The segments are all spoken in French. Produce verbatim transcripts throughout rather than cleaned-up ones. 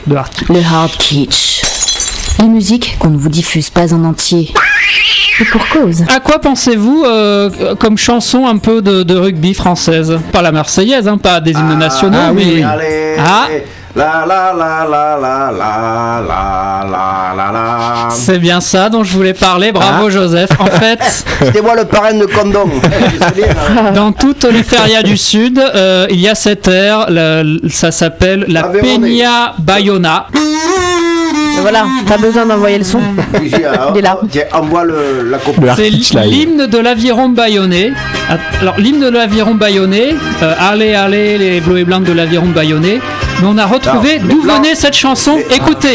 de hard kitsch. Le hard kitsch. Les musiques qu'on ne vous diffuse pas en entier. Et pour cause. À quoi pensez-vous euh, comme chanson un peu de, de rugby française? Pas la Marseillaise, hein, pas des hymnes nationaux, ah, mais... Oui, allez, ah. La la la la la la la la la la. C'est bien ça dont je voulais parler, bravo ah. Joseph. En fait, c'était moi le parrain de Condom. Dans toute les férias du Sud, euh, il y a cette air, la, ça s'appelle la Peña Bayona. Voilà, pas besoin d'envoyer le son. Il est là. Envoie le, la copie. C'est l'hymne de l'aviron bayonnais. Alors, l'hymne de l'aviron bayonnais, euh, allez, allez, les bleus et blancs de l'aviron bayonnais. Mais on a retrouvé non, d'où venait cette chanson. Mais, écoutez.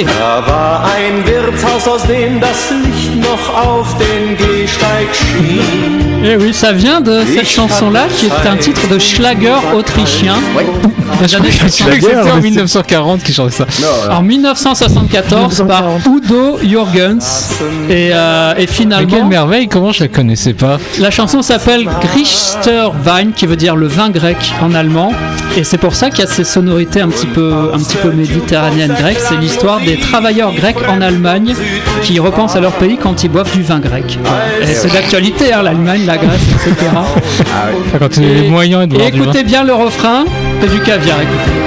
Et oui, ça vient de cette chanson-là, qui est un titre de Schlager autrichien. Oui. Je crois que c'était en dix-neuf cent quarante qui chantait ça. Non, en dix-neuf cent soixante-quatorze par Udo Jürgens. Et, euh, et finalement. Mais quelle merveille, comment je la connaissais pas? La chanson s'appelle Grichter Wein, qui veut dire le vin grec en allemand. Et c'est pour ça qu'il y a ces sonorités un petit peu, un petit peu méditerranéennes grecques. C'est l'histoire des travailleurs grecs en Allemagne qui repensent à leur pays quand ils boivent du vin grec. Et c'est d'actualité, hein, l'Allemagne, la Grèce, et cetera. Ah oui. Quand il y a les moyens de et écoutez bien le refrain, c'est du caviar, écoutez.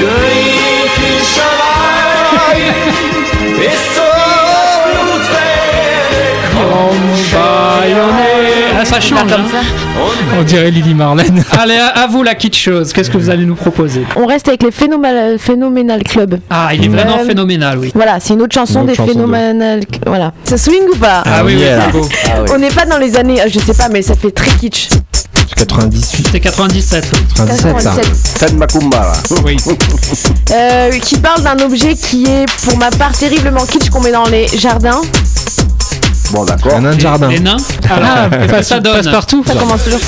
Ah, ça change, hein. On dirait Lily Marlène. Allez, à, à vous la kitschose. Qu'est-ce que vous allez nous proposer? On reste avec les Phénoménal, Phénoménal Club. Ah, il est vraiment euh, phénoménal, oui. Voilà, c'est une autre chanson une autre des Phénoménal. De... Voilà. Ça swing ou pas? Ah, ah oui, yeah. oui, beau. Ah, oui. On n'est pas dans les années, je sais pas, mais ça fait très kitsch. quatre-vingt-dix-huit. C'est quatre-vingt-dix-sept. quatre-vingt-dix-sept, ça. Fête Macumba, là. Oui. euh, qui parle d'un objet qui est, pour ma part, terriblement kitsch qu'on met dans les jardins. Bon, d'accord. Un nain de jardin. Les nains. Ah, ah ça donne. Passe partout. Ça commence toujours.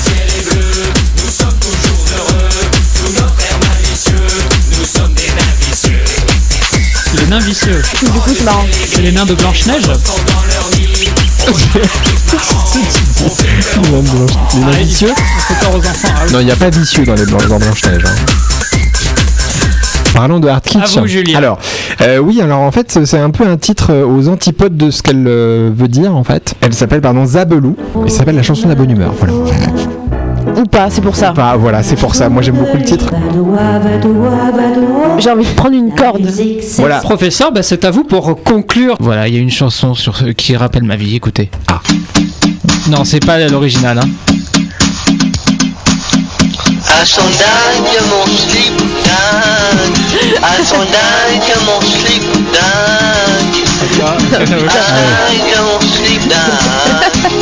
Les nains vicieux. Du coup, c'est marrant. C'est les nains de Blanche-Neige. Les nains vicieux. C'est peur aux enfants. Ah, oui. Non, il n'y a pas de vicieux dans les Blanche-Neige. Hein. Parlons de hard kitsch. À vous, Julien. Alors, euh, oui, alors en fait, c'est un peu un titre aux antipodes de ce qu'elle euh, veut dire en fait. Elle s'appelle pardon Zabelou et ça s'appelle la chanson de la bonne humeur. Voilà. Ou pas, c'est pour ça. Ou pas, voilà, c'est pour ça. Moi, j'aime beaucoup le titre. J'ai envie de prendre une corde. Voilà. Professeur, bah, c'est à vous pour conclure. Voilà, il y a une chanson sur ce qui rappelle ma vie. Écoutez. Ah. Non, c'est pas l'original, hein. À son dingue, mon slip dingue. À son dingue, mon slip dingue. À dingue, mon slip dingue.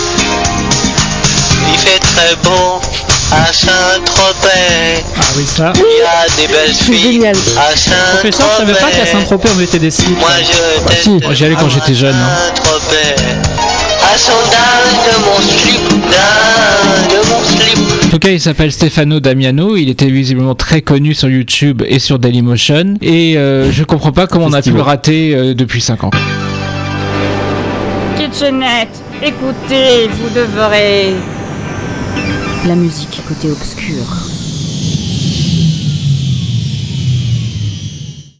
Il fait très beau à Saint-Tropez. Ah oui, ça. Il y a des belles filles génial. à Saint-Tropez. Professeur, je savais pas qu'à Saint-Tropez on mettait des slips. Moi je bah, si, j'y allais quand j'étais jeune. Hein. Saint-Tropez. À son dingue, mon slip dingue, mon slip. En tout cas, il s'appelle Stefano Damiano. Il était visiblement très connu sur YouTube et sur Dailymotion. Et euh, je comprends pas comment on a pu le rater euh, depuis cinq ans. Kitchenette, écoutez, vous devrez... La musique côté obscur.